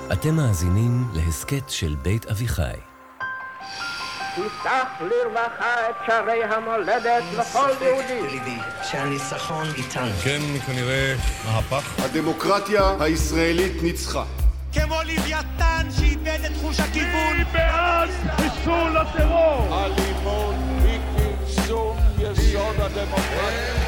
אתם מאזינים להסכת של בית אביחי. תפתח לרווחה את שערי המולדת לכל יהודי. שהניצחון איתנו. כן, כנראה מהפך. הדמוקרטיה הישראלית ניצחה. כמו לוויתן שאיבד את חוש הכיוון. אני בעד חיסול הטרור. אלימות היא כרסום יסוד הדמוקרטיה.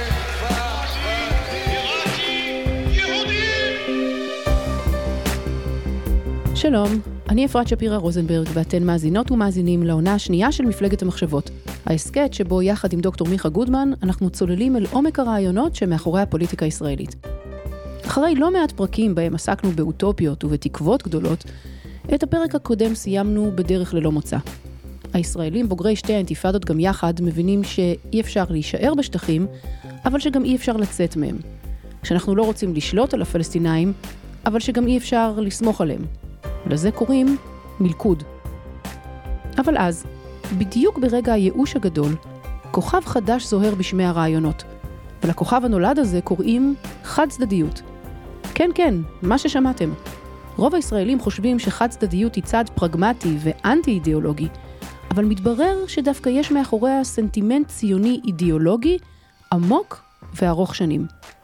שלום, אני אפרת שפירה רוזנברג ואתן מאזינות ומאזינים לעונה השנייה של מפלגת המחשבות. ההסכת שבו יחד עם דוקטור מיכה גודמן אנחנו צוללים אל עומק הרעיונות שמאחורי הפוליטיקה הישראלית. אחרי לא מעט פרקים בהם עסקנו באוטופיות ובתקוות גדולות, את הפרק הקודם סיימנו בדרך ללא מוצא. הישראלים בוגרי שתי האינתיפאדות גם יחד מבינים שאי אפשר להישאר בשטחים, אבל שגם אי אפשר לצאת מהם. שאנחנו לא רוצים לשלוט על הפלסטינאים, אבל שגם אי אפשר לסמוך עליהם. לזה קוראים מלכוד. אבל אז, בדיוק ברגע הייאוש הגדול, כוכב חדש זוהר בשמי הרעיונות. ולכוכב הנולד הזה קוראים חד צדדיות. כן, כן, מה ששמעתם. רוב הישראלים חושבים שחד צדדיות היא צעד פרגמטי ואנטי אידיאולוגי, אבל מתברר שדווקא יש מאחוריה סנטימנט ציוני אידיאולוגי עמוק וארוך שנים.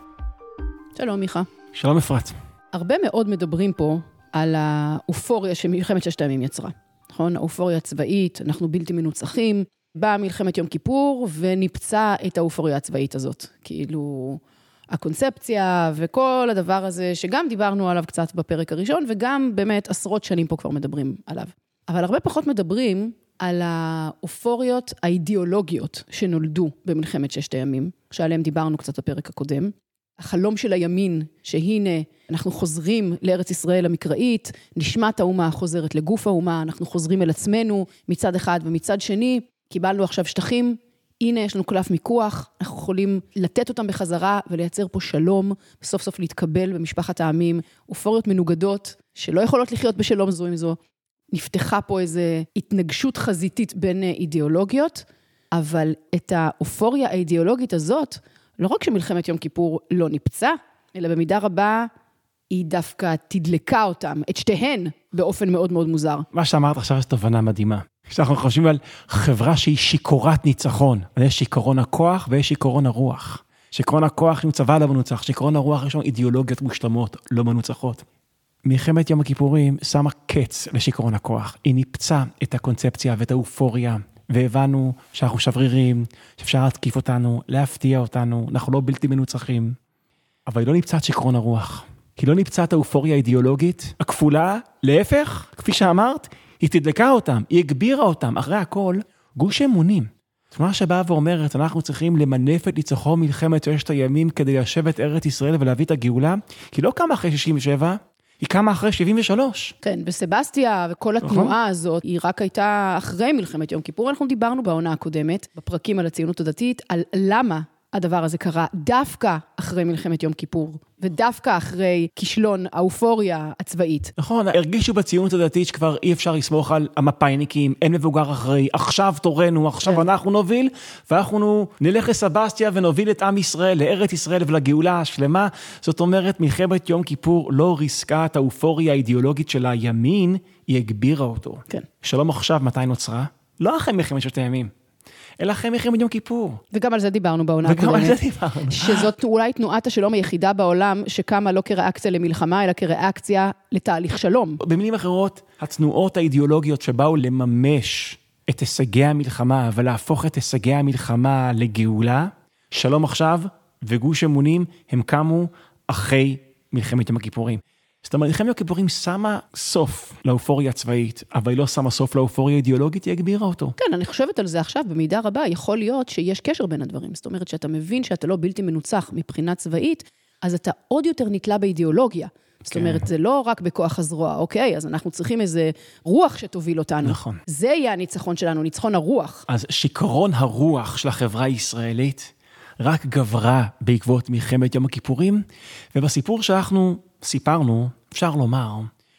שלום מיכה. שלום אפרת. הרבה מאוד מדברים פה על האופוריה שמלחמת ששת הימים יצרה. נכון? האופוריה הצבאית, אנחנו בלתי מנוצחים, באה מלחמת יום כיפור ונפצע את האופוריה הצבאית הזאת. כאילו הקונספציה וכל הדבר הזה שגם דיברנו עליו קצת בפרק הראשון, וגם באמת עשרות שנים פה כבר מדברים עליו. אבל הרבה פחות מדברים על האופוריות האידיאולוגיות שנולדו במלחמת ששת הימים, שעליהם דיברנו קצת בפרק הקודם. החלום של הימין, שהנה אנחנו חוזרים לארץ ישראל המקראית, נשמת האומה חוזרת לגוף האומה, אנחנו חוזרים אל עצמנו מצד אחד ומצד שני, קיבלנו עכשיו שטחים, הנה יש לנו קלף מיקוח, אנחנו יכולים לתת אותם בחזרה ולייצר פה שלום, בסוף סוף להתקבל במשפחת העמים, אופוריות מנוגדות שלא יכולות לחיות בשלום זו עם זו, נפתחה פה איזו התנגשות חזיתית בין אידיאולוגיות, אבל את האופוריה האידיאולוגית הזאת, לא רק שמלחמת יום כיפור לא נפצע, אלא במידה רבה היא דווקא תדלקה אותם, את שתיהן, באופן מאוד מאוד מוזר. מה שאמרת עכשיו זו תובנה מדהימה. כשאנחנו חושבים על חברה שהיא שיכורת ניצחון, יש שיכרון הכוח ויש שיכרון הרוח. שיכרון הכוח עם צבא לא מנוצח, שיכרון הרוח יש לנו אידיאולוגיות מושלמות, לא מנוצחות. מלחמת יום הכיפורים שמה קץ לשיכרון הכוח. היא ניפצה את הקונספציה ואת האופוריה, והבנו שאנחנו שברירים, שאפשר להתקיף אותנו, להפתיע אותנו, אנחנו לא בלתי מנוצחים. אבל היא לא נפצעת שיכרון הרוח. היא לא נפצעת האופוריה האידיאולוגית, הכפולה, להפך, כפי שאמרת, היא תדלקה אותם, היא הגבירה אותם. אחרי הכל, גוש אמונים. תמונה שבאה ואומרת, אנחנו צריכים למנף את ניצחון מלחמת ששת הימים כדי ליישב את ארץ ישראל ולהביא את הגאולה, כי לא קמה אחרי 67, היא קמה אחרי 73. כן, בסבסטיה וכל התנועה הזאת, היא רק הייתה אחרי מלחמת יום כיפור. אנחנו דיברנו בעונה הקודמת, בפרקים על הציונות הדתית, על למה הדבר הזה קרה דווקא אחרי מלחמת יום כיפור, ודווקא אחרי כישלון האופוריה הצבאית. נכון, הרגישו בציונות הדתית שכבר אי אפשר לסמוך על המפאיניקים, אין מבוגר אחרי, עכשיו תורנו, עכשיו אנחנו נוביל, ואנחנו נלך לסבסטיה ונוביל את עם ישראל, לארץ ישראל ולגאולה השלמה. זאת אומרת, מלחמת יום כיפור לא ריסקה את האופוריה האידיאולוגית של הימין, היא הגבירה אותו. כן. שלום עכשיו, מתי נוצרה? לא אחרי מלחמת ששת הימים. אלא אחרי מלחמת יום כיפור. וגם על זה דיברנו בעונה הקודמת. שזאת אולי תנועת השלום היחידה בעולם שקמה לא כריאקציה למלחמה, אלא כריאקציה לתהליך שלום. במילים אחרות, התנועות האידיאולוגיות שבאו לממש את הישגי המלחמה, ולהפוך את הישגי המלחמה לגאולה, שלום עכשיו וגוש אמונים, הם קמו אחרי מלחמת יום הכיפורים. זאת אומרת, מלחמת יום הכיפורים שמה סוף לאופוריה הצבאית, אבל היא לא שמה סוף לאופוריה האידיאולוגית, היא הגבירה אותו. כן, אני חושבת על זה עכשיו, במידה רבה, יכול להיות שיש קשר בין הדברים. זאת אומרת, שאתה מבין שאתה לא בלתי מנוצח מבחינה צבאית, אז אתה עוד יותר נתלה באידיאולוגיה. זאת אומרת, זה לא רק בכוח הזרוע, אוקיי, אז אנחנו צריכים איזה רוח שתוביל אותנו. נכון. זה יהיה הניצחון שלנו, ניצחון הרוח. אז שיכרון הרוח של החברה הישראלית רק גברה בעקבות מלחמת יום הכיפורים, ובסיפור שאנחנו סיפרנו, אפשר לומר,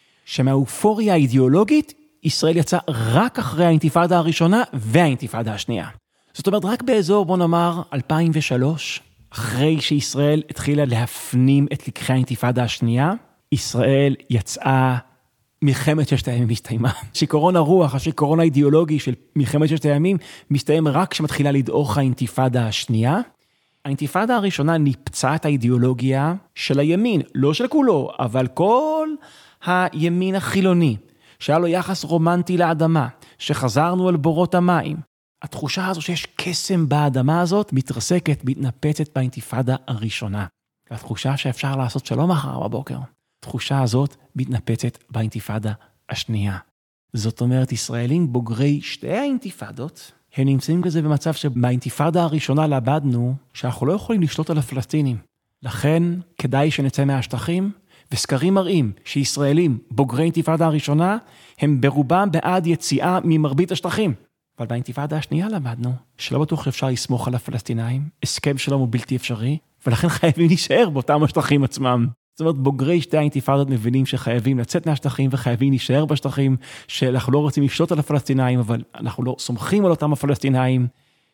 שמהאופוריה האידיאולוגית, ישראל יצאה רק אחרי האינתיפאדה הראשונה והאינתיפאדה השנייה. זאת אומרת, רק באזור, בוא נאמר, 2003, אחרי שישראל התחילה להפנים את לקחי האינתיפאדה השנייה, ישראל יצאה מלחמת ששת הימים מסתיימה. שיכרון הרוח, השיכרון האידיאולוגי של מלחמת ששת הימים, מסתיים רק כשמתחילה לדעוך האינתיפאדה השנייה. האינתיפאדה הראשונה ניפצה את האידיאולוגיה של הימין, לא של כולו, אבל כל הימין החילוני, שהיה לו יחס רומנטי לאדמה, שחזרנו אל בורות המים. התחושה הזו שיש קסם באדמה הזאת, מתרסקת, מתנפצת באינתיפאדה הראשונה. והתחושה שאפשר לעשות שלום מחר בבוקר. התחושה הזאת מתנפצת באינתיפאדה השנייה. זאת אומרת, ישראלים בוגרי שתי האינתיפאדות, הם נמצאים כזה במצב שבאינתיפאדה הראשונה למדנו שאנחנו לא יכולים לשלוט על הפלסטינים. לכן כדאי שנצא מהשטחים, וסקרים מראים שישראלים בוגרי אינתיפאדה הראשונה, הם ברובם בעד יציאה ממרבית השטחים. אבל באינתיפאדה השנייה למדנו שלא בטוח שאפשר לסמוך על הפלסטינאים, הסכם שלום הוא בלתי אפשרי, ולכן חייבים להישאר באותם השטחים עצמם. זאת אומרת, בוגרי שתי האינתיפאדות מבינים שחייבים לצאת מהשטחים וחייבים להישאר בשטחים, שאנחנו לא רוצים לשלוט על הפלסטינאים, אבל אנחנו לא סומכים על אותם הפלסטינאים,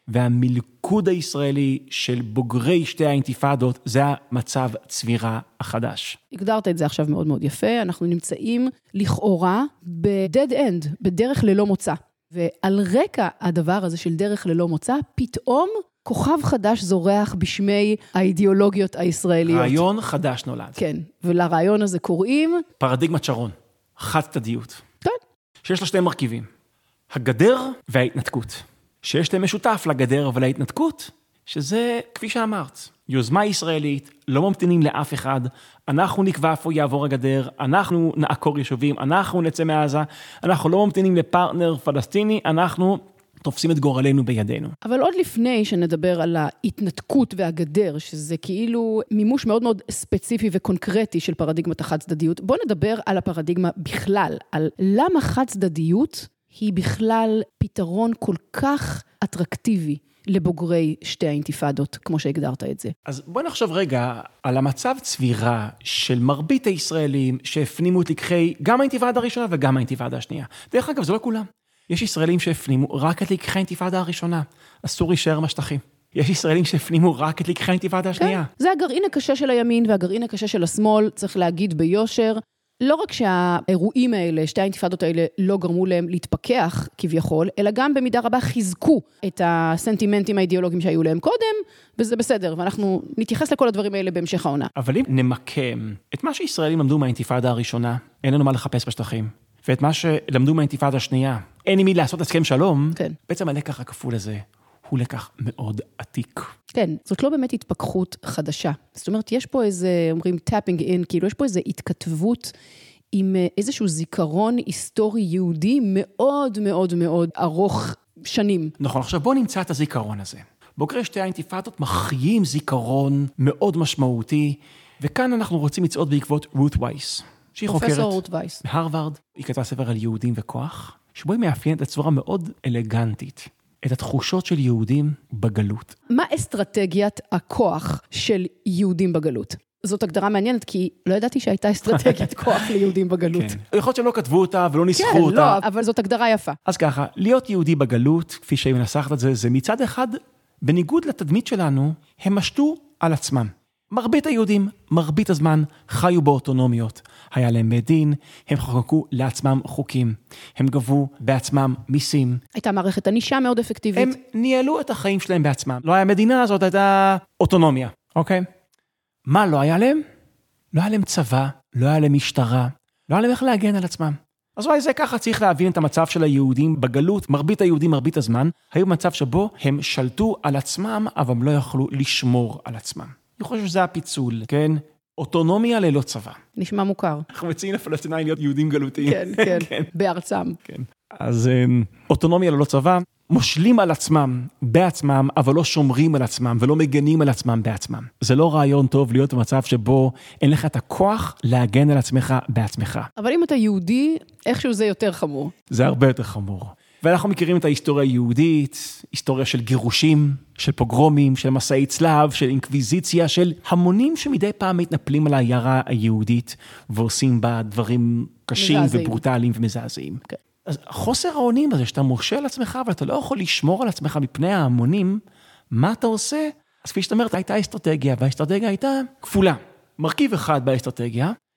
והמלכוד הישראלי של בוגרי שתי האינתיפאדות, זה המצב צבירה החדש. הגדרת את זה עכשיו מאוד מאוד יפה, אנחנו נמצאים לכאורה ב-dead end, בדרך ללא מוצא. ועל רקע הדבר הזה של דרך ללא מוצא, פתאום כוכב חדש זורח בשמי האידיאולוגיות הישראליות. רעיון חדש נולד. כן, ולרעיון הזה קוראים פרדיגמת שרון, חד צדדיות. כן. שיש לה שני מרכיבים, הגדר וההתנתקות. שיש להם משותף לגדר ולהתנתקות, שזה, כפי שאמרת, יוזמה ישראלית, לא ממתינים לאף אחד, אנחנו נקבע איפה יעבור הגדר, אנחנו נעקור יישובים, אנחנו נצא מעזה, אנחנו לא ממתינים לפרטנר פלסטיני, אנחנו תופסים את גורלנו בידינו. אבל עוד לפני שנדבר על ההתנתקות והגדר, שזה כאילו מימוש מאוד מאוד ספציפי וקונקרטי של פרדיגמת החד צדדיות, בוא נדבר על הפרדיגמה בכלל, על למה חד צדדיות היא בכלל פתרון כל כך אטרקטיבי לבוגרי שתי האינתיפאדות, כמו שהגדרת את זה. אז בוא נחשוב רגע על המצב צבירה של מרבית הישראלים שהפנימו את לקחי גם האינתיפאדה הראשונה וגם האינתיפאדה השנייה. דרך אגב, זה לא כולם. יש ישראלים שהפנימו רק את לקחי האינתיפאדה הראשונה. אסור להישאר מהשטחים. יש ישראלים שהפנימו רק את לקחי האינתיפאדה השנייה. כן, זה הגרעין הקשה של הימין והגרעין הקשה של השמאל, צריך להגיד ביושר. לא רק שהאירועים האלה, שתי האינתיפאדות האלה, לא גרמו להם להתפכח כביכול, אלא גם במידה רבה חיזקו את הסנטימנטים האידיאולוגיים שהיו להם קודם, וזה בסדר, ואנחנו נתייחס לכל הדברים האלה בהמשך העונה. אבל אם נמקם את מה שישראלים למדו מהאינתיפאדה הראשונה, אין לנו מה לחפש בשטחים, ואת מה שלמדו מהאינתיפאדה השנייה, אין עם מי לעשות הסכם שלום, כן. בעצם הלקח הכפול הזה הוא לקח מאוד עתיק. כן, זאת לא באמת התפכחות חדשה. זאת אומרת, יש פה איזה, אומרים, tapping in, כאילו יש פה איזה התכתבות עם איזשהו זיכרון היסטורי יהודי מאוד מאוד מאוד ארוך שנים. נכון, עכשיו בוא נמצא את הזיכרון הזה. בוגרי שתי האינתיפאדות מחיים זיכרון מאוד משמעותי, וכאן אנחנו רוצים לצעוד בעקבות רות וייס, שהיא חוקרת. פרופסור רות וייס. בהרווארד, היא כתבה ספר על יהודים וכוח, שבו היא מאפיינת בצורה מאוד אלגנטית. את התחושות של יהודים בגלות. מה אסטרטגיית הכוח של יהודים בגלות? זאת הגדרה מעניינת, כי לא ידעתי שהייתה אסטרטגיית כוח ליהודים בגלות. כן. יכול להיות שלא כתבו אותה ולא ניסחו כן, אותה. לא, אבל זאת הגדרה יפה. אז ככה, להיות יהודי בגלות, כפי שהיא מנסחת את זה, זה מצד אחד, בניגוד לתדמית שלנו, הם משתו על עצמם. מרבית היהודים, מרבית הזמן, חיו באוטונומיות. היה להם בית דין, הם חוקקו לעצמם חוקים. הם גבו בעצמם מיסים. הייתה מערכת ענישה מאוד אפקטיבית. הם ניהלו את החיים שלהם בעצמם. לא היה מדינה הזאת, הייתה אוטונומיה. אוקיי? מה לא היה להם? לא היה להם צבא, לא היה להם משטרה, לא היה להם איך להגן על עצמם. אז אולי זה ככה צריך להבין את המצב של היהודים בגלות. מרבית היהודים, מרבית הזמן, היו במצב שבו הם שלטו על עצמם, אבל הם לא יכלו לשמור על עצמם. אני חושב שזה הפיצול, כן? אוטונומיה ללא צבא. נשמע מוכר. אנחנו מציעים לפלסטינאים להיות יהודים גלותיים. כן, כן, בארצם. כן. אז אוטונומיה ללא צבא, מושלים על עצמם, בעצמם, אבל לא שומרים על עצמם, ולא מגנים על עצמם בעצמם. זה לא רעיון טוב להיות במצב שבו אין לך את הכוח להגן על עצמך בעצמך. אבל אם אתה יהודי, איכשהו זה יותר חמור. זה הרבה יותר חמור. ואנחנו מכירים את ההיסטוריה היהודית, היסטוריה של גירושים, של פוגרומים, של מסעי צלב, של אינקוויזיציה, של המונים שמדי פעם מתנפלים על העיירה היהודית, ועושים בה דברים קשים וברוטליים ומזעזעים. Okay. אז חוסר האונים הזה, שאתה מורשה על עצמך, אבל אתה לא יכול לשמור על עצמך מפני ההמונים, מה אתה עושה? אז כפי שאתה אומרת, הייתה אסטרטגיה, והאסטרטגיה הייתה כפולה. מרכיב אחד באסטרטגיה,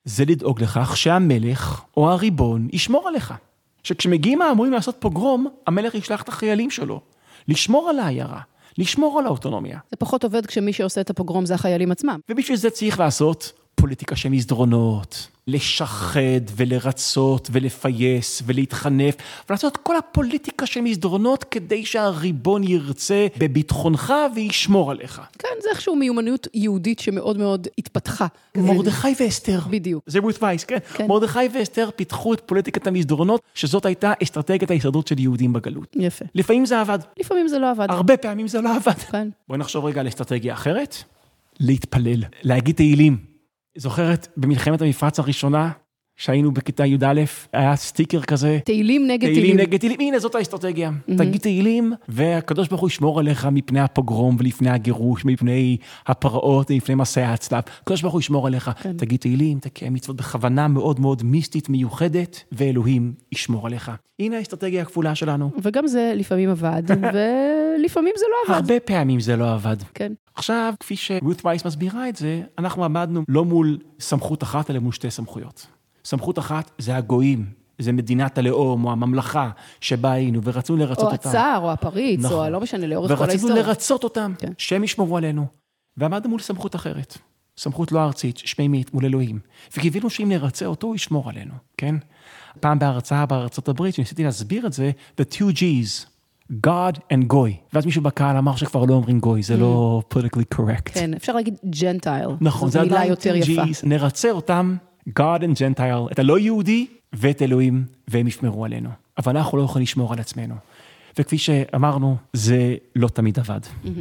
זה לדאוג לכך שהמלך או הריבון ישמור עליך. שכשמגיעים האמורים לעשות פוגרום, המלך ישלח את החיילים שלו, לשמור על העיירה, לשמור על האוטונומיה. זה פחות עובד כשמי שעושה את הפוגרום זה החיילים עצמם. ובשביל זה צריך לעשות פוליטיקה של מסדרונות, לשחד ולרצות ולפייס ולהתחנף, ולעשות כל הפוליטיקה של מסדרונות כדי שהריבון ירצה בביטחונך וישמור עליך. כן, זה איכשהו מיומנות יהודית שמאוד מאוד התפתחה. מרדכי ואסתר. בדיוק. זה רות וייס, כן. מרדכי ואסתר פיתחו את פוליטיקת המסדרונות, שזאת הייתה אסטרטגיית ההישרדות של יהודים בגלות. יפה. לפעמים זה עבד. לפעמים זה לא עבד. הרבה פעמים זה לא עבד. כן. בואי נחשוב רגע על אסטרטגיה אחרת. להתפלל, להגיד תהילים. זוכרת במלחמת המפרץ הראשונה, שהיינו בכיתה י"א, היה סטיקר כזה. תהילים נגד תהילים. תהילים נגד תהילים, הנה זאת האסטרטגיה. תגיד תהילים, והקדוש ברוך הוא ישמור עליך מפני הפוגרום ולפני הגירוש, מפני הפרעות, מפני מסעי הצלב. הקדוש ברוך הוא ישמור עליך. תגיד תהילים, תקיים מצוות בכוונה מאוד מאוד מיסטית מיוחדת, ואלוהים ישמור עליך. הנה האסטרטגיה הכפולה שלנו. וגם זה לפעמים עבד, ולפעמים זה לא עבד. הרבה פעמים זה לא עבד. כן. עכשיו, כפי שרות וייס מסבירה את זה, אנחנו עמדנו לא מול סמכות אחת, אלא מול שתי סמכויות. סמכות אחת זה הגויים, זה מדינת הלאום או הממלכה שבה היינו, ורצו לרצות אותם. או הצער, או הפריץ, או לא משנה, לאורך כל ההיסטוריה. ורצינו לרצות אותם, שהם ישמרו עלינו. ועמדנו מול סמכות אחרת, סמכות לא ארצית, שמימית, מול אלוהים. וקיווינו שאם נרצה אותו, הוא ישמור עלינו, כן? פעם בהרצאה בארצות הברית, שניסיתי להסביר את זה, the two G's. God and Goy. ואז מישהו בקהל אמר שכבר לא אומרים גוי, זה לא politically correct. כן, אפשר להגיד ג'נטייל. נכון, זה עדיין יותר יפה. נרצה אותם, God and Gentile, את הלא יהודי ואת אלוהים, והם ישמרו עלינו. אבל אנחנו לא יכולים לשמור על עצמנו. וכפי שאמרנו, זה לא תמיד עבד.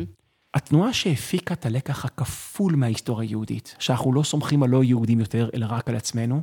התנועה שהפיקה את הלקח הכפול מההיסטוריה היהודית, שאנחנו לא סומכים על לא יהודים יותר, אלא רק על עצמנו,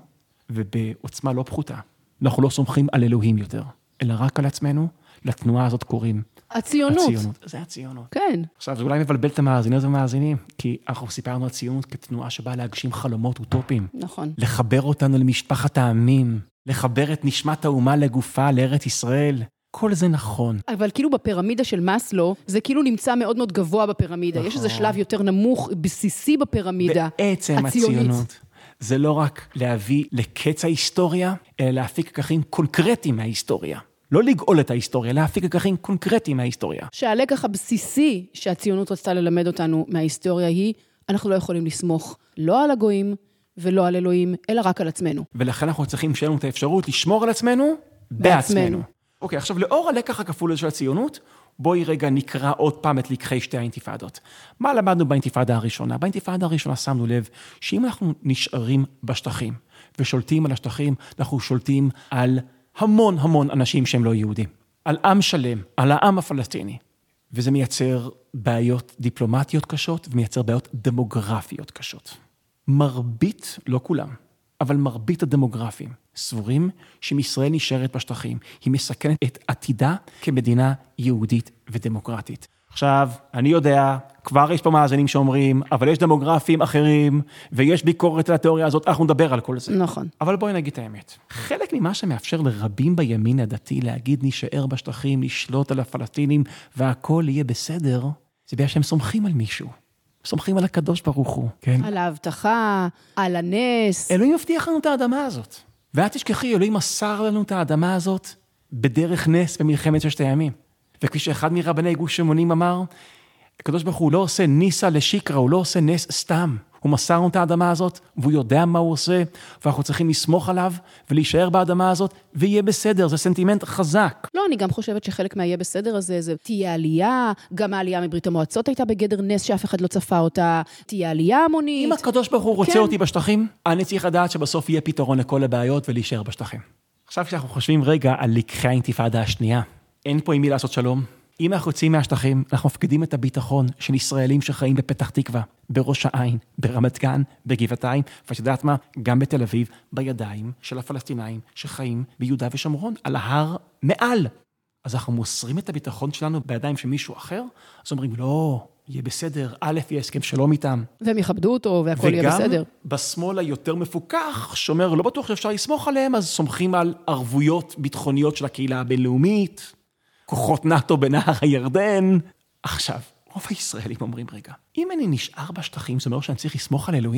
ובעוצמה לא פחותה. אנחנו לא סומכים על אלוהים יותר, אלא רק על עצמנו. לתנועה הזאת קוראים הציונות. זה הציונות. כן. עכשיו, זה אולי מבלבל את המאזינות ומאזינים, כי אנחנו סיפרנו על ציונות כתנועה שבאה להגשים חלומות אוטופיים. נכון. לחבר אותנו למשפחת העמים, לחבר את נשמת האומה לגופה, לארץ ישראל. כל זה נכון. אבל כאילו בפירמידה של מאסלו, זה כאילו נמצא מאוד מאוד גבוה בפירמידה. נכון. יש איזה שלב יותר נמוך, בסיסי בפירמידה. בעצם הציונות. זה לא רק להביא לקץ ההיסטוריה, אלא להפיק לקחים קונקרטיים מההיסטוריה. לא לגאול את ההיסטוריה, להפיק לקחים קונקרטיים מההיסטוריה. שהלקח הבסיסי שהציונות רצתה ללמד אותנו מההיסטוריה היא, אנחנו לא יכולים לסמוך לא על הגויים ולא על אלוהים, אלא רק על עצמנו. ולכן אנחנו צריכים שיהיה לנו את האפשרות לשמור על עצמנו בעצמנו. אוקיי, עכשיו לאור הלקח הכפול של הציונות, בואי רגע נקרא עוד פעם את לקחי שתי האינתיפאדות. מה למדנו באינתיפאדה הראשונה? באינתיפאדה הראשונה שמנו לב שאם אנחנו נשארים בשטחים ושולטים על השטחים, אנחנו שולטים על המון אנשים שהם לא יהודים. על עם שלם, על העם הפלסטיני. וזה מייצר בעיות דיפלומטיות קשות, ומייצר בעיות דמוגרפיות קשות. מרבית, לא כולם, אבל מרבית הדמוגרפים סבורים שאם ישראל נשארת בשטחים, היא מסכנת את עתידה כמדינה יהודית ודמוקרטית. עכשיו, אני יודע, כבר יש פה מאזינים שאומרים, אבל יש דמוגרפים אחרים, ויש ביקורת על התיאוריה הזאת, אנחנו נדבר על כל זה. נכון. אבל בואי נגיד את האמת. חלק ממה שמאפשר לרבים בימין הדתי להגיד נשאר בשטחים, לשלוט על הפלסטינים, והכל יהיה בסדר, זה בגלל שהם סומכים על מישהו. סומכים על הקדוש ברוך הוא. כן? על ההבטחה, על הנס. אלוהים מבטיח לנו את האדמה הזאת. ואת תשכחי, אלוהים מסר לנו את האדמה הזאת בדרך נס במלחמת ששת הימים. וכפי שאחד מרבני גוש אמונים אמר, הקדוש ברוך הוא לא עושה ניסה לשיקרה, הוא לא עושה נס סתם. הוא מסר לנו את האדמה הזאת, והוא יודע מה הוא עושה, ואנחנו צריכים לסמוך עליו, ולהישאר באדמה הזאת, ויהיה בסדר, זה סנטימנט חזק. לא, אני גם חושבת שחלק מהיהיה בסדר הזה, זה תהיה עלייה, גם העלייה מברית המועצות הייתה בגדר נס שאף אחד לא צפה אותה, תהיה עלייה המונית. אם הקדוש ברוך הוא רוצה אותי בשטחים, אני צריך לדעת שבסוף יהיה פתרון לכל הבעיות, ולהישאר בשטחים. עכשיו שאנחנו חושבים רגע על לקחי האינתיפאדה השנייה, אין פה עם מי לעשות שלום. אם אנחנו יוצאים מהשטחים, אנחנו מפקידים את הביטחון של ישראלים שחיים בפתח תקווה, בראש העין, ברמת גן, בגבעתיים, ואת יודעת מה? גם בתל אביב, בידיים של הפלסטינאים שחיים ביהודה ושומרון, על ההר מעל. אז אנחנו מוסרים את הביטחון שלנו בידיים של מישהו אחר, אז אומרים, לא, יהיה בסדר, א', יהיה הסכם שלום איתם. והם יכבדו אותו והכל יהיה בסדר. וגם בשמאל היותר מפוקח, שאומר, לא בטוח שאפשר לסמוך עליהם, אז סומכים על ערבויות ביטחוניות של הקהילה הבינלאומית, כוחות נאטו בנהר הירדן. עכשיו, רוב הישראלים אומרים, רגע, אם אני נשאר בשטחים, זאת אומרת שאני צריך לסמוך על אלוהים?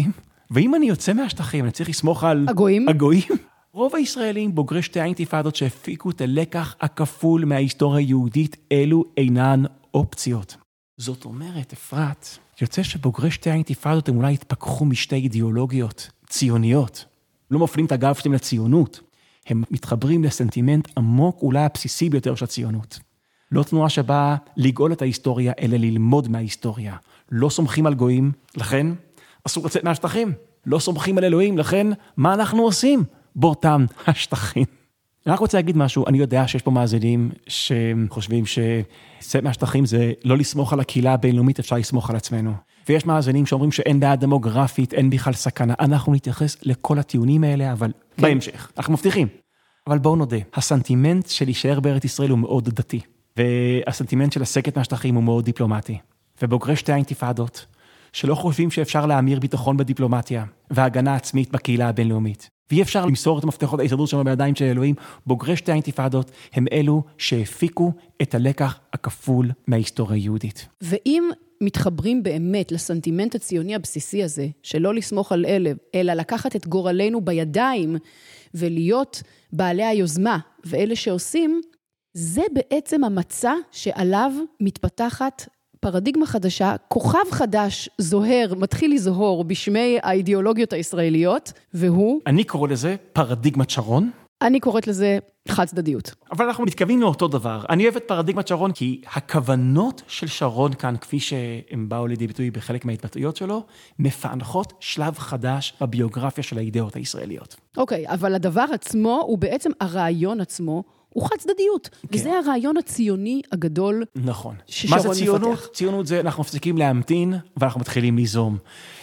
ואם אני יוצא מהשטחים, אני צריך לסמוך על... הגויים. רוב הישראלים בוגרי שתי האינתיפאדות שהפיקו את הלקח הכפול מההיסטוריה היהודית, אלו אינן אופציות. זאת אומרת, אפרת, יוצא שבוגרי שתי האינתיפאדות הם אולי התפכחו משתי אידיאולוגיות ציוניות. לא מפנים את הגב שלהם לציונות. הם מתחברים לסנטימנט עמוק, אולי הבסיסי ביותר של הציונות. לא תנועה שבאה לגאול את ההיסטוריה, אלא ללמוד מההיסטוריה. לא סומכים על גויים, לכן אסור לצאת מהשטחים. לא סומכים על אלוהים, לכן מה אנחנו עושים באותם השטחים? אני רק רוצה להגיד משהו, אני יודע שיש פה מאזינים שחושבים שצאת מהשטחים זה לא לסמוך על הקהילה הבינלאומית, אפשר לסמוך על עצמנו. ויש מאזינים שאומרים שאין בעיה דמוגרפית, אין בכלל סכנה. אנחנו נתייחס לכל הטיעונים האלה, אבל כן. בהמשך, אנחנו מבטיחים. אבל בואו נודה, הסנטימנט של להישאר בארץ ישראל הוא מאוד דתי, והסנטימנט של לסגת מהשטחים הוא מאוד דיפלומטי. ובוגרי שתי האינתיפאדות, שלא חושבים שאפשר להמיר ביטחון בדיפלומטיה, והגנה עצמית בקהילה הבינלאומית. ואי אפשר למסור את המפתחות ההישרדות שלנו בידיים של אלוהים, בוגרי שתי האינתיפאדות הם אלו שהפיקו את הלקח הכפול מההיסטוריה היהודית. ואם מתחברים באמת לסנטימנט הציוני הבסיסי הזה, שלא לסמוך על אלה, אלא לקחת את גורלנו בידיים, ולהיות בעלי היוזמה, ואלה שעושים, זה בעצם המצע שעליו מתפתחת פרדיגמה חדשה, כוכב חדש זוהר, מתחיל לזהור בשמי האידיאולוגיות הישראליות, והוא... אני קורא לזה פרדיגמת שרון. אני קוראת לזה חד צדדיות. אבל אנחנו מתכוונים לאותו דבר. אני אוהב את פרדיגמת שרון, כי הכוונות של שרון כאן, כפי שהם באו לידי ביטוי בחלק מההתבטאויות שלו, מפענחות שלב חדש בביוגרפיה של האידאות הישראליות. אוקיי, אבל הדבר עצמו, הוא בעצם הרעיון עצמו, הוא חד צדדיות. כן. וזה הרעיון הציוני הגדול. נכון. מה זה ציונות? מפתח. ציונות זה אנחנו מפסיקים להמתין, ואנחנו מתחילים ליזום.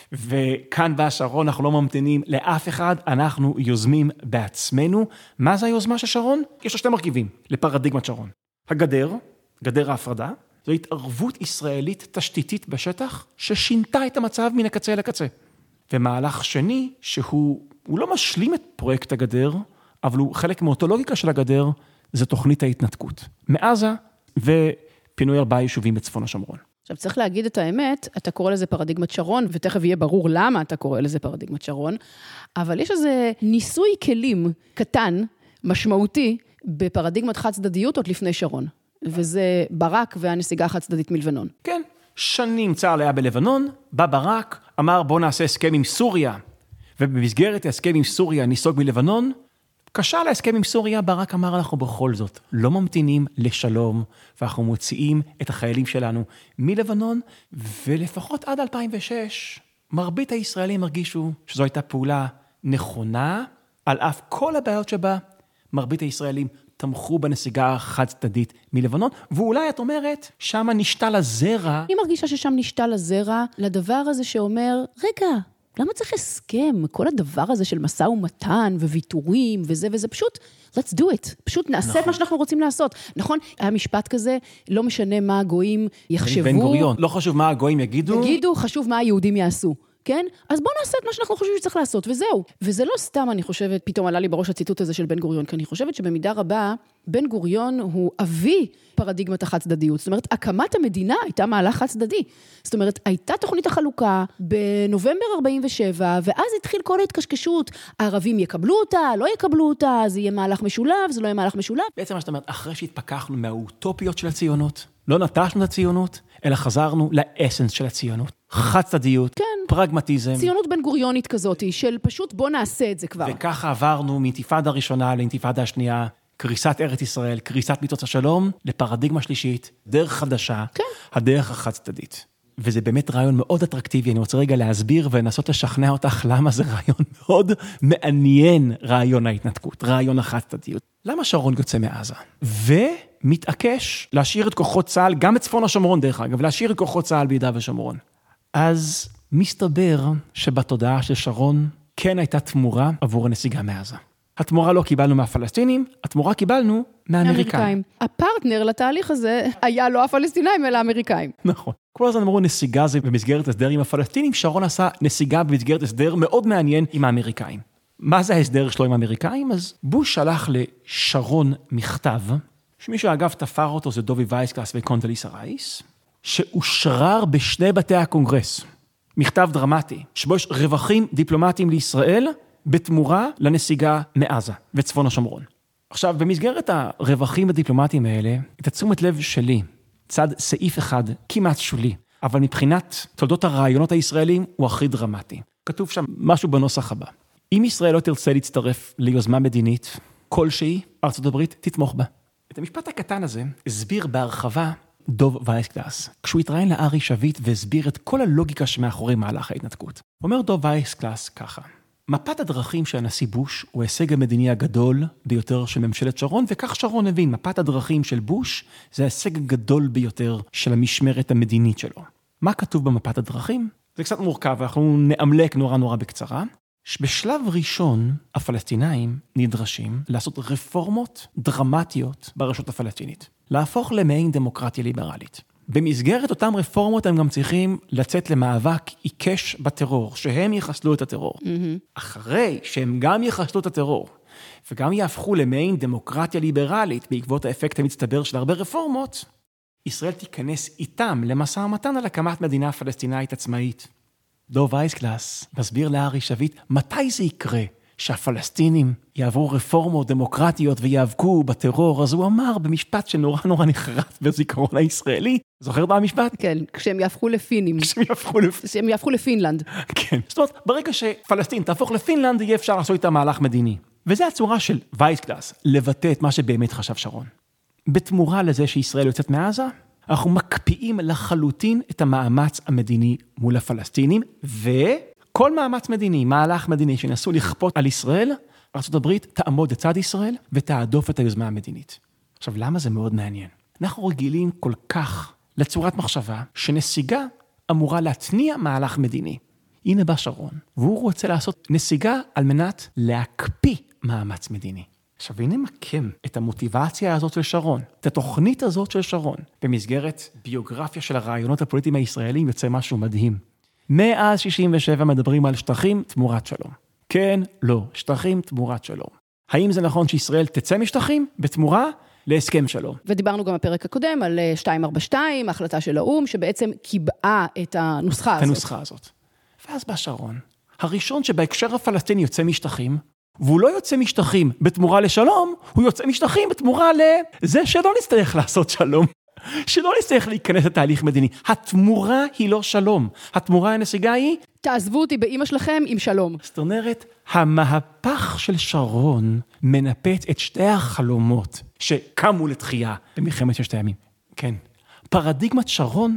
וכאן בא שרון, אנחנו לא ממתינים לאף אחד, אנחנו יוזמים בעצמנו. מה זה היוזמה של שרון? יש לו שתי מרכיבים לפרדיגמת שרון. הגדר, גדר ההפרדה, זו התערבות ישראלית תשתיתית בשטח, ששינתה את המצב מן הקצה לקצה. ומהלך שני, שהוא לא משלים את פרויקט הגדר, אבל הוא חלק מאותו לוגיקה של הגדר, זה תוכנית ההתנתקות. מעזה ופינוי 4 יישובים בצפון השומרון. עכשיו צריך להגיד את האמת, אתה קורא לזה פרדיגמת שרון, ותכף יהיה ברור למה אתה קורא לזה פרדיגמת שרון, אבל יש איזה ניסוי כלים קטן, משמעותי, בפרדיגמת חד צדדיות עוד לפני שרון. וזה ברק והנסיגה החד צדדית מלבנון. כן, שנים צה"ל היה בלבנון, בא ברק, אמר בוא נעשה הסכם עם סוריה, ובמסגרת ההסכם עם סוריה ניסוג מלבנון, קשה להסכם עם סוריה, ברק אמר אנחנו בכל זאת לא ממתינים לשלום, ואנחנו מוציאים את החיילים שלנו מלבנון, ולפחות עד 2006, מרבית הישראלים הרגישו שזו הייתה פעולה נכונה, על אף כל הבעיות שבה, מרבית הישראלים תמכו בנסיגה חד צדדית מלבנון, ואולי את אומרת, שם נשתל הזרע. אני מרגישה ששם נשתל הזרע לדבר הזה שאומר, רגע, למה צריך הסכם? כל הדבר הזה של משא ומתן וויתורים וזה פשוט, let's do it. פשוט נעשה את מה שאנחנו רוצים לעשות. נכון? היה משפט כזה, לא משנה מה הגויים יחשבו. בן גוריון, לא חשוב מה הגויים יגידו. חשוב מה היהודים יעשו. כן? אז בואו נעשה את מה שאנחנו חושבים שצריך לעשות, וזהו. וזה לא סתם, אני חושבת, פתאום עלה לי בראש הציטוט הזה של בן גוריון, כי אני חושבת שבמידה רבה, בן גוריון הוא אבי פרדיגמת החד צדדיות. זאת אומרת, הקמת המדינה הייתה מהלך חד צדדי. זאת אומרת, הייתה תוכנית החלוקה בנובמבר 47, ואז התחיל כל ההתקשקשות. הערבים יקבלו אותה, לא יקבלו אותה, זה יהיה מהלך משולב, זה לא יהיה מהלך משולב. בעצם מה שאת אומרת, אחרי שהתפכחנו מהאוטופיות של הציונות, לא נטשנו את הציונות, אלא חזרנו לאסנס של הציונות. חד צדדיות, כן. פרגמטיזם. ציונות בן גוריונית כזאת, של פשוט בוא נעשה את זה כבר. וככה עברנו מאינתיפאדה הראשונה לאינתיפאדה השנייה, קריסת ארץ ישראל, קריסת מיטות השלום, לפרדיגמה שלישית, דרך חדשה, כן. הדרך החד צדדית. וזה באמת רעיון מאוד אטרקטיבי, אני רוצה רגע להסביר ולנסות לשכנע אותך למה זה רעיון מאוד מעניין, רעיון ההתנתקות, רעיון החד צדדיות. למה שרון יוצא מעזה? ומתעקש להשאיר את כוחות צה"ל, גם בצפון השומרון דרך אגב, להשאיר את כוחות צה"ל ביהודה ושומרון. אז מסתבר שבתודעה של שרון כן הייתה תמורה עבור הנסיגה מעזה. התמורה לא קיבלנו מהפלסטינים, התמורה קיבלנו מהאמריקאים. הפרטנר לתהליך הזה היה לא הפלסטינאים אלא האמריקאים. נכון. כל הזמן אמרו נסיגה זה במסגרת הסדר עם הפלסטינים, שרון עשה נסיגה במסגרת הסדר מאוד מעניין עם האמריקאים. מה זה ההסדר שלו עם האמריקאים? אז בוש שלח לשרון מכתב, שמישהו אגב תפר אותו זה דובי וייסקלס וקונדליסה רייס, שאושרר בשני בתי הקונגרס. מכתב דרמטי, שבו יש רווחים דיפלומטיים לישראל, בתמורה לנסיגה מעזה וצפון השומרון. עכשיו, במסגרת הרווחים הדיפלומטיים האלה, את התשומת לב שלי, צד סעיף אחד כמעט שולי, אבל מבחינת תולדות הרעיונות הישראלים הוא הכי דרמטי. כתוב שם משהו בנוסח הבא. אם ישראל לא תרצה להצטרף ליוזמה מדינית כלשהי, ארצות הברית תתמוך בה. את המשפט הקטן הזה הסביר בהרחבה דוב וייסגלס, כשהוא התראיין לארי שביט והסביר את כל הלוגיקה שמאחורי מהלך ההתנתקות. אומר דוב וייסגלס ככה, מפת הדרכים של הנשיא בוש הוא ההישג המדיני הגדול ביותר של ממשלת שרון, וכך שרון הבין, מפת הדרכים של בוש זה ההישג הגדול ביותר של המשמרת המדינית שלו. מה כתוב במפת הדרכים? זה קצת מורכב, אנחנו נאמלק נורא בקצרה. בשלב ראשון, הפלסטינאים נדרשים לעשות רפורמות דרמטיות ברשות הפלסטינית. להפוך למעין דמוקרטיה ליברלית. במסגרת אותם רפורמות הם גם צריכים לצאת למאבק עיקש בטרור, שהם יחסלו את הטרור. אחרי שהם גם יחסלו את הטרור, וגם יהפכו למעין דמוקרטיה ליברלית בעקבות האפקט המצטבר של הרבה רפורמות, ישראל תיכנס איתם למשא ומתן על הקמת מדינה פלסטינאית עצמאית. דוב וייסגלס מסביר לארי שביט מתי זה יקרה שהפלסטינים יעברו רפורמות דמוקרטיות ויאבקו בטרור. אז הוא אמר במשפט שנורא נחרט בזיכרון הישראלי. זוכר מה המשפט? כן, כשהם יהפכו לפינים. כשהם יהפכו לפינלנד. כן. זאת אומרת, ברגע שפלסטין תהפוך לפינלנד, יהיה אפשר לעשות איתה מהלך מדיני. וזה הצורה של וייסגלס, לבטא את מה שבאמת חשב שרון. בתמורה לזה שישראל יוצאת מעזה, אנחנו מקפיאים לחלוטין את המאמץ המדיני מול הפלסטינים, וכל מאמץ מדיני, מהלך מדיני שנסו לכפות על ישראל, ארצות הברית תעמוד לצד ישראל ותעדוף את היוזמה המדינית. עכשיו, למה זה מאוד מעניין? אנחנו רגילים כל כך לצורת מחשבה שנסיגה אמורה להתניע מהלך מדיני. הנה בא שרון, והוא רוצה לעשות נסיגה על מנת להקפיא מאמץ מדיני. עכשיו, הנה מקם את המוטיבציה הזאת של שרון, את התוכנית הזאת של שרון, במסגרת ביוגרפיה של הרעיונות הפוליטיים הישראלים, יוצא משהו מדהים. מאז 67 מדברים על שטחים תמורת שלום. כן, לא, שטחים תמורת שלום. האם זה נכון שישראל תצא משטחים בתמורה להסכם שלום? ודיברנו גם בפרק הקודם על 242, ההחלטה של האום, שבעצם קיבעה את הנוסחה הזאת. את הנוסחה הזאת. ואז בא שרון, הראשון שבהקשר הפלסטיני יוצא משטחים, והוא לא יוצא משטחים בתמורה לשלום, הוא יוצא משטחים בתמורה לזה שלא נצטרך לעשות שלום, שלא נצטרך להיכנס לתהליך מדיני. התמורה היא לא שלום, התמורה הנסיגה היא תעזבו אותי באמא שלכם עם שלום. זאת אומרת, המהפך של שרון מנפץ את שתי החלומות שקמו לתחייה במלחמת ששת הימים. כן. פרדיגמת שרון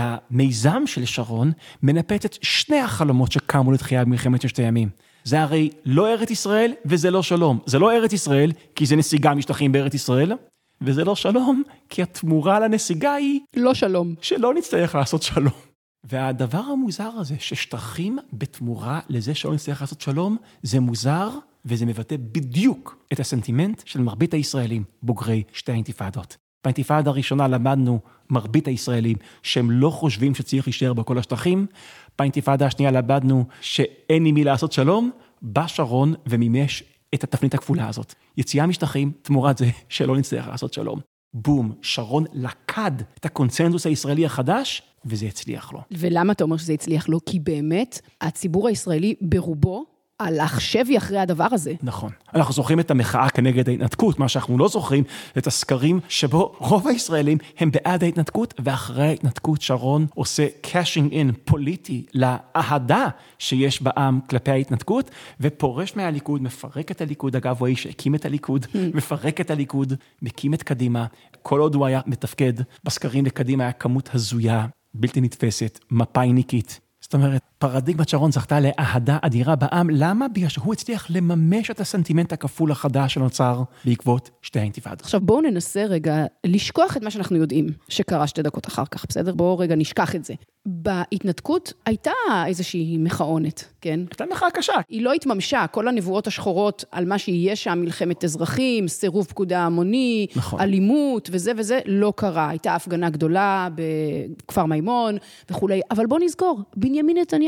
והמיזם של שרון מנפץ את שני החלומות שקמו לתחייה במלחמת ששת הימים. זה הרי לא ארץ ישראל וזה לא שלום. זה לא ארץ ישראל כי זה נסיגה משטחים בארץ ישראל, וזה לא שלום כי התמורה לנסיגה היא לא שלום. שלא נצטרך לעשות שלום. והדבר המוזר הזה ששטחים בתמורה לזה שלא נצטרך לעשות שלום, זה מוזר וזה מבטא בדיוק את הסנטימנט של מרבית הישראלים בוגרי שתי האינתיפאדות. באינתיפאדה הראשונה למדנו מרבית הישראלים שהם לא חושבים שצריך להישאר בכל השטחים. באינתיפאדה השנייה למדנו שאין עם מי לעשות שלום. בא שרון ומימש את התפנית הכפולה הזאת. יציאה משטחים תמורת זה שלא נצטרך לעשות שלום. בום, שרון לקד את הקונצנזוס הישראלי החדש, וזה הצליח לו. ולמה אתה אומר שזה הצליח לו? כי באמת הציבור הישראלי ברובו הלך שבי אחרי הדבר הזה. נכון. אנחנו זוכרים את המחאה כנגד ההתנתקות, מה שאנחנו לא זוכרים, את הסקרים שבו רוב הישראלים הם בעד ההתנתקות, ואחרי ההתנתקות שרון עושה cashing in פוליטי לאהדה שיש בעם כלפי ההתנתקות, ופורש מהליכוד, מפרק את הליכוד, אגב הוא האיש שהקים את הליכוד, מפרק את הליכוד, מקים את קדימה, כל עוד הוא היה מתפקד, בסקרים לקדימה היה כמות הזויה, בלתי נתפסת, מפאיניקית. זאת אומרת, פרדיגמת שרון זכתה לאהדה אדירה בעם. למה? בגלל שהוא הצליח לממש את הסנטימנט הכפול החדש שנוצר בעקבות שתי האינתיפאדות. עכשיו בואו ננסה רגע לשכוח את מה שאנחנו יודעים שקרה 2 דקות אחר כך, בסדר? בואו רגע נשכח את זה. בהתנתקות הייתה איזושהי מחאונת, כן? הייתה מחאה קשה. היא לא התממשה, כל הנבואות השחורות על מה שיהיה שם, מלחמת אזרחים, סירוב פקודה המוני, נכון. אלימות וזה לא קרה. הייתה הפגנה גדולה בכפר מימון וכו'. אבל בואו נזכור, בנימין נתניהו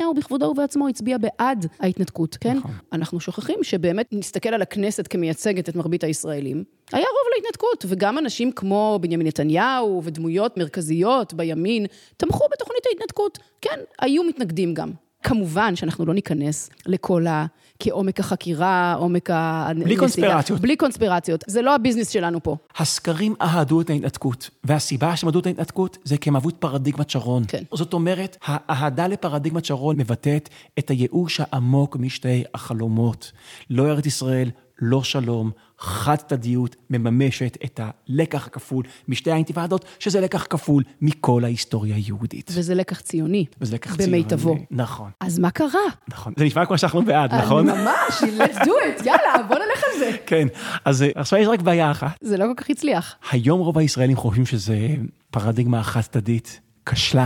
נתניהו בכבודו ובעצמו הצביע בעד ההתנתקות, כן? נכון. אנחנו שוכחים שבאמת נסתכל על הכנסת כמייצגת את מרבית הישראלים. היה רוב להתנתקות, וגם אנשים כמו בנימין נתניהו ודמויות מרכזיות בימין תמכו בתוכנית ההתנתקות. כן, היו מתנגדים גם. כמובן שאנחנו לא ניכנס לכל כעומק החקירה, עומק הנסיגה. בלי קונספירציות. בלי קונספירציות. זה לא הביזנס שלנו פה. הסקרים אהדו את ההתנתקות, והסיבה שהם אהדו את ההתנתקות זה כמהות פרדיגמת שרון. כן. זאת אומרת, האהדה לפרדיגמת שרון מבטאת את הייאוש העמוק משתי החלומות. לא ארץ ישראל, לא שלום, חד צדדיות מממשת את הלקח הכפול משתי האינתיפאדות, שזה לקח כפול מכל ההיסטוריה היהודית. וזה לקח ציוני. וזה לקח ציוני. במיטבו. נכון. אז מה קרה? נכון. זה נשמע כמו שאנחנו בעד, נכון? ממש, let's do it, יאללה, בוא נלך על זה. כן, אז עכשיו יש רק בעיה אחת. זה לא כל כך הצליח. היום רוב הישראלים חושבים שזה פרדיגמה חד צדדית, כשלה.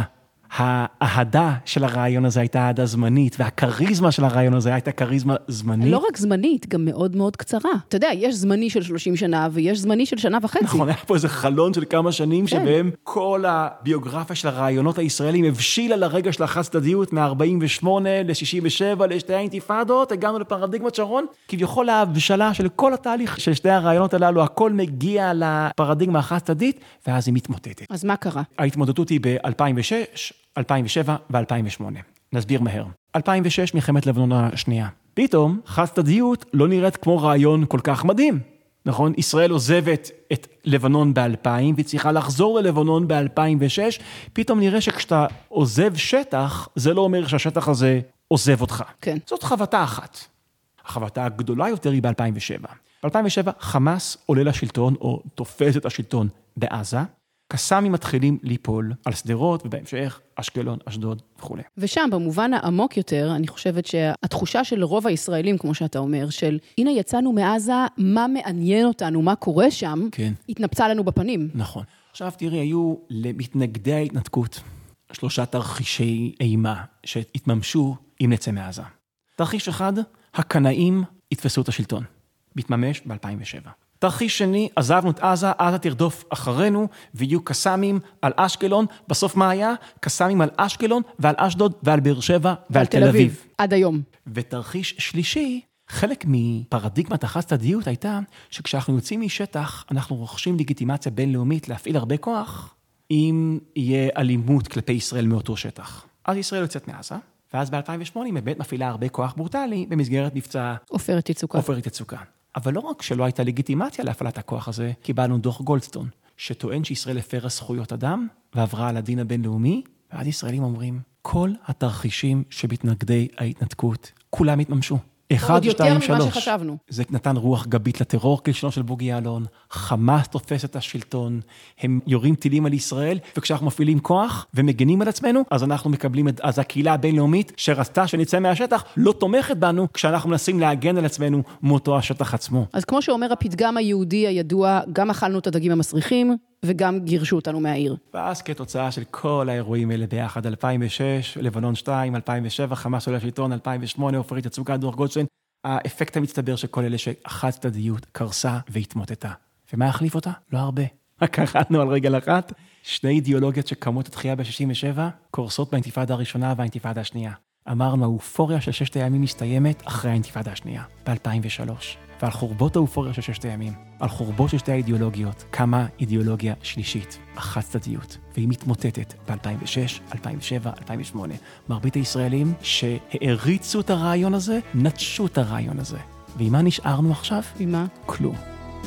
האהדה של הרעיון הזה הייתה אהדה זמנית, והקריזמה של הרעיון הזה הייתה קריזמה זמנית. לא רק זמנית, גם מאוד מאוד קצרה. אתה יודע, יש זמני של 30 שנה, ויש זמני של שנה וחצי. נכון, היה פה איזה חלון של כמה שנים, שבהם כל הביוגרפיה של הרעיונות הישראלים הבשילה לרגע של החד צדדיות, מ-48 ל-67, לשתי האינתיפאדות, הגענו לפרדיגמת שרון, כביכול ההבשלה של כל התהליך של שתי הרעיונות הללו, הכל מגיע לפרדיגמה החד צדדית, ואז היא מתמוטטת. אז מה קרה? ההתמודדות היא ב-2006, 2007 ו-2008. נסביר מהר. 2006, מלחמת לבנון השנייה. פתאום, חד צדדיות לא נראית כמו רעיון כל כך מדהים. נכון? ישראל עוזבת את לבנון ב-2000, והיא צריכה לחזור ללבנון ב-2006. פתאום נראה שכשאתה עוזב שטח, זה לא אומר שהשטח הזה עוזב אותך. כן. זאת חבטה אחת. החבטה הגדולה יותר היא ב-2007. ב-2007, חמאס עולה לשלטון, או תופס את השלטון בעזה. קסאמים מתחילים ליפול על סדרות, ובהמשך אשקלון, אשדוד וכו'. ושם, במובן העמוק יותר, אני חושבת שהתחושה של רוב הישראלים, כמו שאתה אומר, של הנה יצאנו מעזה, מה מעניין אותנו, מה קורה שם, כן. התנפצה לנו בפנים. נכון. עכשיו תראי, היו למתנגדי ההתנתקות 3 תרחישי אימה שהתממשו אם נצא מעזה. תרחיש אחד, הקנאים יתפסו את השלטון. מתממש ב-2007. תרחיש שני, עזבנו את עזה, עזה תרדוף אחרינו, ויהיו קסאמים על אשקלון. בסוף מה היה? קסאמים על אשקלון ועל אשדוד ועל באר שבע ועל תל אביב. עד היום. ותרחיש שלישי, חלק מפרדיגמת החד צדדיות הייתה, שכשאנחנו יוצאים משטח, אנחנו רוכשים לגיטימציה בינלאומית להפעיל הרבה כוח, אם יהיה אלימות כלפי ישראל מאותו שטח. אז ישראל יוצאת מעזה, ואז ב-2008 היא באמת מפעילה הרבה כוח ברוטלי, במסגרת מבצע עופרת יצוקה. עופרת יצוקה. אבל לא רק שלא הייתה לגיטימציה להפעלת הכוח הזה, קיבלנו דוח גולדסטון, שטוען שישראל הפרה זכויות אדם, ועברה על הדין הבינלאומי, ואז ישראלים אומרים, כל התרחישים שמתנגדי ההתנתקות, כולם התממשו. 1, 2, 3. עוד יותר ממה שחשבנו. זה נתן רוח גבית לטרור, כלשונו של בוגי יעלון. חמאס תופס את השלטון, הם יורים טילים על ישראל, וכשאנחנו מפעילים כוח ומגנים על עצמנו, אז אנחנו מקבלים אז הקהילה הבינלאומית שרצתה שנצא מהשטח, לא תומכת בנו כשאנחנו מנסים להגן על עצמנו מאותו השטח עצמו. אז כמו שאומר הפתגם היהודי הידוע, גם אכלנו את הדגים המסריחים, וגם גירשו אותנו מהעיר. ואז כתוצאה של כל האירועים האלה ביחד, 2006, לבנון 2, 2007, חמאס עולה לשלטון, 2008, עופרת יצוקה, דוח גולדסטון, האפקט המצטבר של כל אלה שהחד צדדיות קרסה והתמוטטה. ומה החליף אותה? לא הרבה. קראנו על רגל אחת, 2 אידיאולוגיות שקמות התחייה ב-67, קורסות באינתיפאדה הראשונה והאינתיפאדה השנייה. אמרנו, האופוריה של 6 הימים מסתיימת אחרי האינתיפאדה השנייה, ב-2003. ועל חורבות האופוריה של 6 הימים, על חורבות של 2 האידיאולוגיות, קמה אידיאולוגיה שלישית, החד צדדיות, והיא מתמוטטת ב-2006, 2007, 2008. מרבית הישראלים שהעריצו את הרעיון הזה, נטשו את הרעיון הזה. ועם מה נשארנו עכשיו? עם מה? כלום.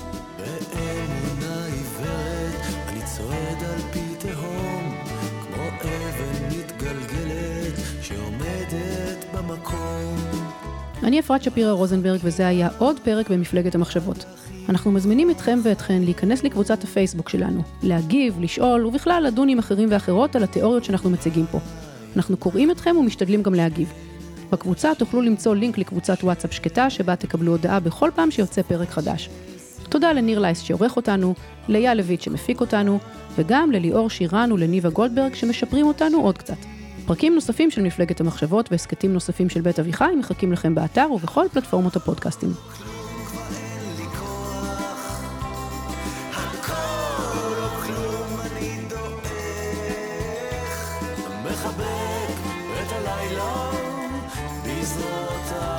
באמונה עיוורת, אני צועד על פי תהום, כמו אבן מתגלגלת שעומדת במקום. אני אפרת שפירא רוזנברג, וזה היה עוד פרק במפלגת המחשבות. אנחנו מזמינים אתכם ואתכן להיכנס לקבוצת הפייסבוק שלנו, להגיב, לשאול, ובכלל לדון עם אחרים ואחרות על התיאוריות שאנחנו מציגים פה. אנחנו קוראים אתכם ומשתדלים גם להגיב. בקבוצה תוכלו למצוא לינק לקבוצת וואטסאפ שקטה, שבה תקבלו הודעה בכל פעם שיוצא פרק חדש. תודה לניר לייס שעורך אותנו, לאייל לויט שמפיק אותנו, וגם לליאור שירן ולניבה גולדברג שמשפרים אותנו עוד קצת. פרקים נוספים של מפלגת המחשבות והסקטים נוספים של בית אביחי מחכים לכם באתר ובכל פלטפורמות הפודקאסטים. מחבק את הלילה זרועותיי